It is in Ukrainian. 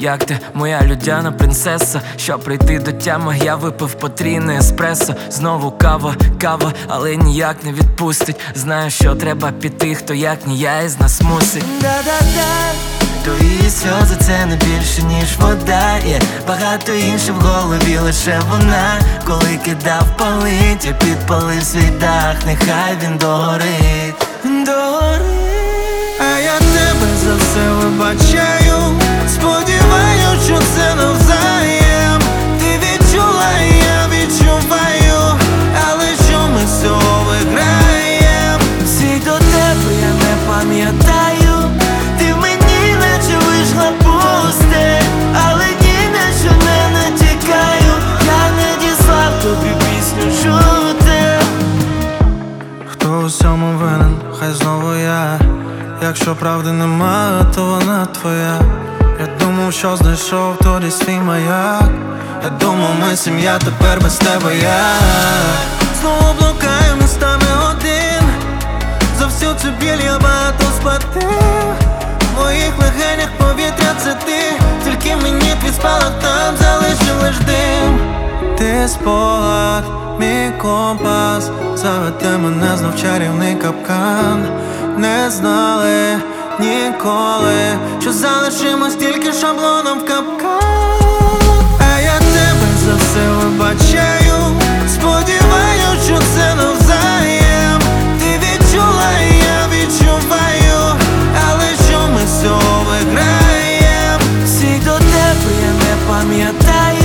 як ти, моя людяна принцеса. Щоб прийти до тями, я випив потрійне еспресо. Знову кава, але ніяк не відпустить. Знаю, що треба піти, хто як ні я із нас мусить. Твої сльози це не більше, ніж вода. Є багато інших в голові, лише вона. Коли кидав палить, я підпалив свій дах. Нехай він догорить. А я тебе за все вибачаю. Сподіваюсь, що це навзаєм. Ти відчула, і я відчуваю. Але що ми з цього виграєм? Всі до тебе я не пам'ятаю. Ти в мені наче вийшла пусте, але ні на що не натякаю. Я не діслав тобі пісню жути. Хто у всьому винен, хай знову я. Якщо правди нема, то вона твоя. Я думав, що знайшов тоді свій маяк. Я думав, ми сім'я, тепер без тебе я. Знову блукаю містами один. За всю цю біль я багато сплатив. В моїх легенях повітря це ти. Тільки мені твій спалах там залишив лиш дим. Ти спогад, мій компас. Заведе мене знов чарівний капкан. Не знали ніколи, що залишимось тільки шаблоном в капкан. А я тебе за все вибачаю. Сподіваюсь, що це навзаєм. Ти відчула, і я відчуваю. Але що ми з цього виграєм? Всі до тебе я не пам'ятаю.